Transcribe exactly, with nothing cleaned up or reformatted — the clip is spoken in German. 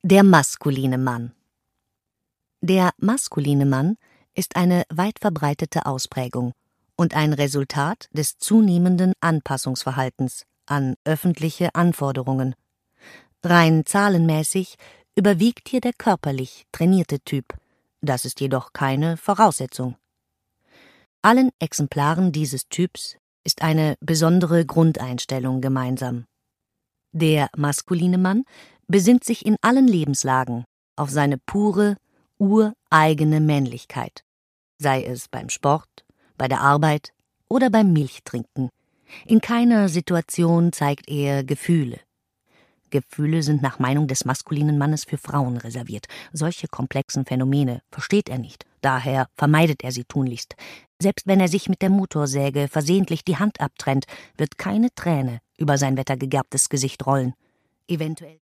Der maskuline Mann. Der maskuline Mann ist eine weit verbreitete Ausprägung und ein Resultat des zunehmenden Anpassungsverhaltens an öffentliche Anforderungen. Rein zahlenmäßig überwiegt hier der körperlich trainierte Typ, das ist jedoch keine Voraussetzung. Allen Exemplaren dieses Typs ist eine besondere Grundeinstellung gemeinsam. Der maskuline Mann besinnt sich in allen Lebenslagen auf seine pure, ureigene Männlichkeit, sei es beim Sport, bei der Arbeit oder beim Milchtrinken. In keiner Situation zeigt er Gefühle. Gefühle sind nach Meinung des maskulinen Mannes für Frauen reserviert. Solche komplexen Phänomene versteht er nicht, daher vermeidet er sie tunlichst. Selbst wenn er sich mit der Motorsäge versehentlich die Hand abtrennt, wird keine Träne über sein wettergegerbtes Gesicht rollen. Eventuell